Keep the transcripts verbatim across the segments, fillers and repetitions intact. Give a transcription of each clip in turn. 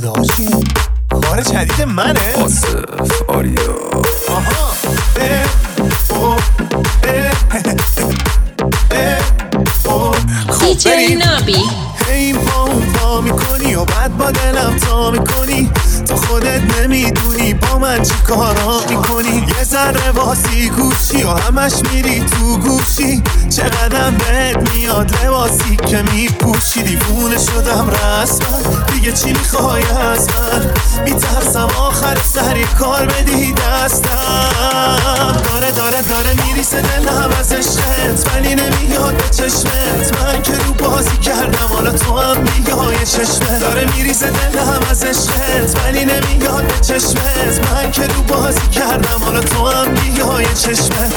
داشتی کار جدید منه آصف آریا. آها اه او اه اه او دی جی نابی. هی پا اون پا میکنی و بعد با دلم تا میکنی، تو خودت نمیدونی با من چی کارا میکنی. یه ذره باسی گوشی و همش میری تو گوشی، چقدرم بهت میاد لباسی که میپوشی. دیوونه شدم رسما، دیگه چی میخوای از من؟ میترسم آخر سری کار بدی دستم. داره داره داره میریسه دلم از عشقت، ولی نمیاد به چشمت. من که رو بازی کردم حالا تو هم بیای چشمت. داره میریزه دلم از عشقت، ولی نمیاد به چشمت. من که رو بازی کردم حالا تو هم بیای چشمت.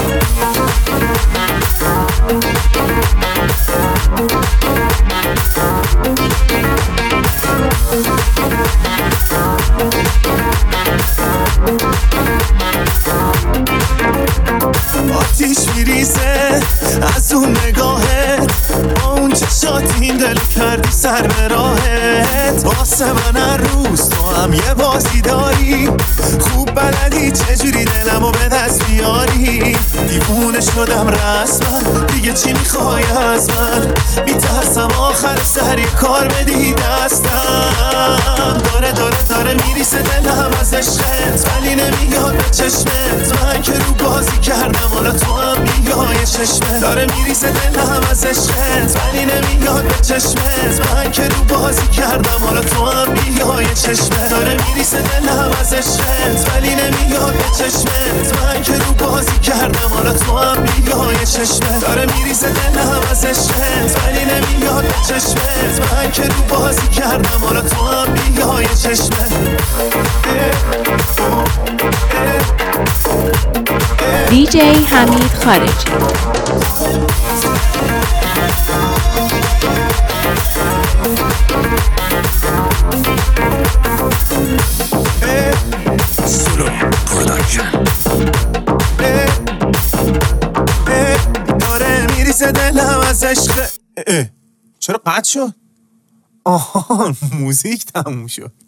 آتیش میریزه از اون نگاهت، با اون چشات این دل کردی سر به راهت. واسه من هر روز تو هم یه بازی داری، خوب بلدی چجوری دلمو به دست بیاری. دیوونه شدم رسما، دیگه چی میخوای از من؟ میترسم آخر سری کار بدی دستم. داره داره داره میریسه دلم از عشقت، ولی نمیاد به چشمت. من که رو بازی کردم حالا تو هم بیای چشمت. داره میریزه دلم از عشقت، ولی نمیاد به چشمت. من که رو بازی کردم حالا تو هم بیای چشمت. داره میریزه دلم از عشقت، ولی نمیاد به چشمت. من که رو بازی کردم حالا تو هم بیای چشمت. داره میریزه دلم از عشقت، ولی نمیاد به چشمت. من که رو بازی کردم حالا تو هم بیای چشمت. دی جی حمید خارجی. سولو پروداکشن. داره میریزه دلم از عشق. چرا قطع شد؟ آها موزیک تموم شد.